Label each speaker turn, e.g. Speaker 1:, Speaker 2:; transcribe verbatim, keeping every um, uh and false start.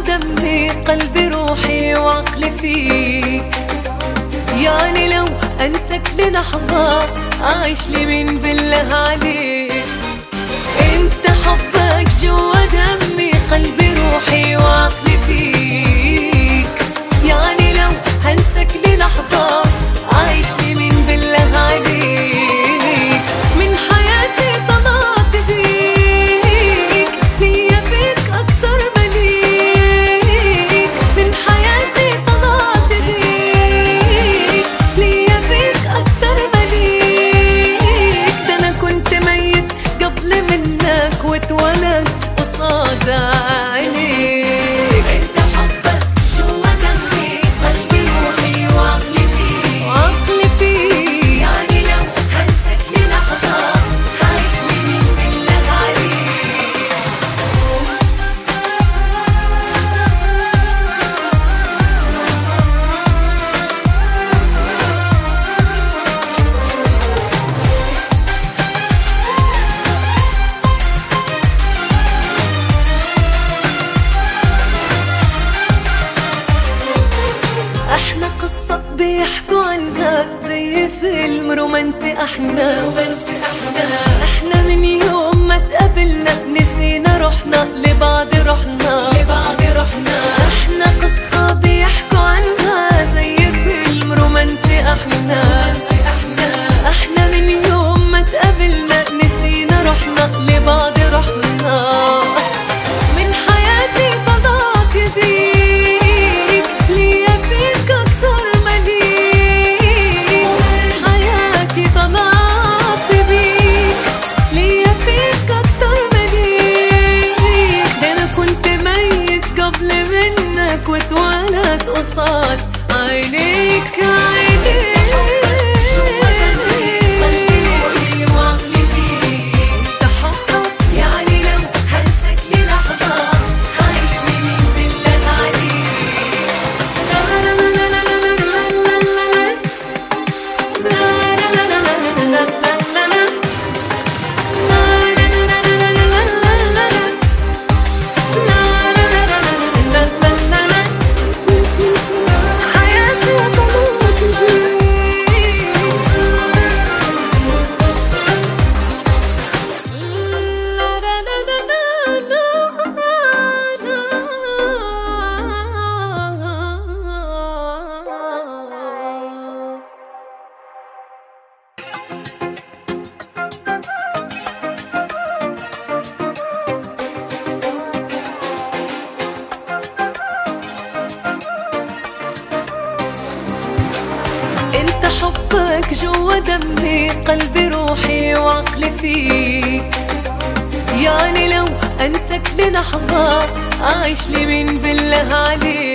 Speaker 1: دمي قلبي روحي وعقلي فيك. يعني لو أنسك للحظة أعيش لي من بالله عليك. انت حبك جوا دمي قلبي روحي وعقلي فيك. يعني لو هنسك للحظة أعيش لي من بالله عليك. من حياتي طلعت بيك ليا فيك أكتر مليك. من حياتي طلعت بيك ليا فيك أكتر مليك. ده أنا كنت ميت قبل منك واتولدت قصاد عينيك. انت حبك جوا دمي قلبي روحي وعقلي فيك. وعقلي فيك. يعني لو هنسك للحظة هعيش لي من بالله عليك. احنا قصة بيحكوا عنها زي فيلم رومانسي. احنا رومانسي احنا احنا من يوم ما تقابلنا نسينا روحنا لبعض رحنا لبعض رحنا. احنا قصة بيحكوا عنها زي فيلم رومانسي. احنا رومانسي احنا احنا من يوم ما تقابلنا نسينا روحنا لبعض رحنا. من حياتي طلعت بيك ليا فيك أكتر مليك. من حياتي طلعت بيك ليا فيك أكتر مليك. ده أنا كنت ميت قبل منك واتولد قصاد عينيك عينيك. انت حبك جوا دمي قلبي روحي وعقلي فيك. يعني لو أنسك للحظة أعيش لي من بالله عليك.